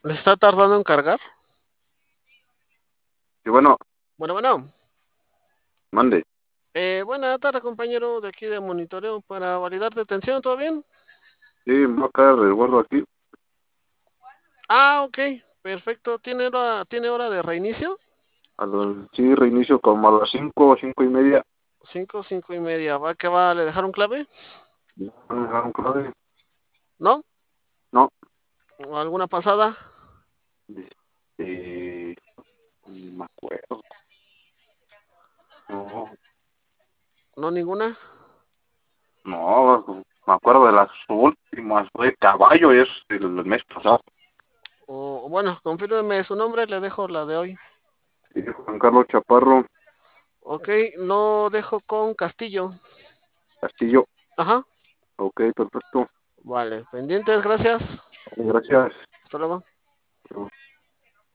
¿Le está tardando en cargar? Y bueno, Bueno, bueno. mande. Buena tarde, compañero de aquí de monitoreo para validar detención, ¿todo bien? Sí, va a caer el resguardo aquí. Ah, ok, perfecto. ¿Tiene hora de reinicio? Sí, reinicio como a las 5 o 5:30. 5, 5:30. ¿Va que va? ¿Le dejaron clave? Ya me dejaron clave. ¿No? No, ¿O alguna pasada? ni me acuerdo. No, ¿No ninguna? no, me acuerdo de las últimas. Fue caballo, es el mes pasado. O bueno, confírmeme su nombre, le dejo la de hoy. Sí, Juan Carlos Chaparro Ok, lo dejo con Castillo. Castillo. Ajá. Ok, perfecto. Vale, pendientes, gracias. Gracias. Hasta luego.